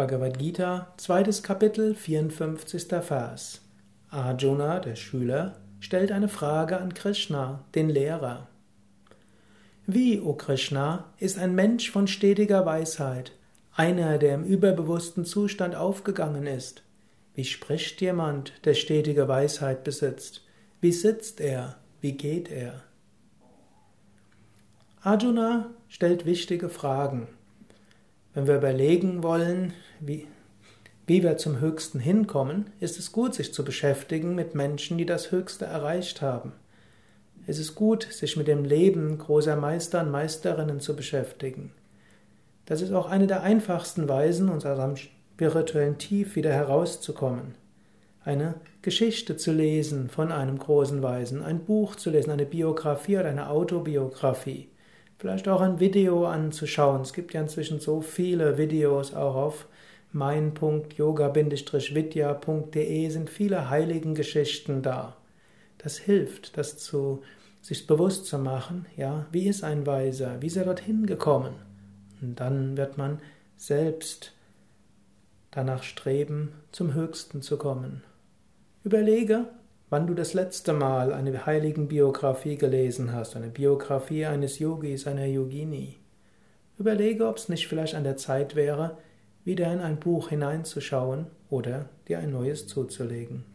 Bhagavad Gita, 2. Kapitel, 54. Vers. Arjuna, der Schüler, stellt eine Frage an Krishna, den Lehrer. Wie, o Krishna, ist ein Mensch von stetiger Weisheit, einer, der im überbewussten Zustand aufgegangen ist? Wie spricht jemand, der stetige Weisheit besitzt? Wie sitzt er? Wie geht er? Arjuna stellt wichtige Fragen. Wenn wir überlegen wollen, wie wir zum Höchsten hinkommen, ist es gut, sich zu beschäftigen mit Menschen, die das Höchste erreicht haben. Es ist gut, sich mit dem Leben großer Meister und Meisterinnen zu beschäftigen. Das ist auch eine der einfachsten Weisen, aus unserem spirituellen Tief wieder herauszukommen. Eine Geschichte zu lesen von einem großen Weisen, ein Buch zu lesen, eine Biografie oder eine Autobiografie. Vielleicht auch ein Video anzuschauen. Es gibt ja inzwischen so viele Videos, auch auf mein.yoga-vidya.de sind viele Heiligengeschichten da. Das hilft, sich bewusst zu machen, ja, wie ist ein Weiser, wie ist er dorthin gekommen? Und dann wird man selbst danach streben, zum Höchsten zu kommen. Überlege, wann du das letzte Mal eine Heiligenbiografie gelesen hast, eine Biografie eines Yogis, einer Yogini. Überlege, ob es nicht vielleicht an der Zeit wäre, wieder in ein Buch hineinzuschauen oder dir ein neues zuzulegen.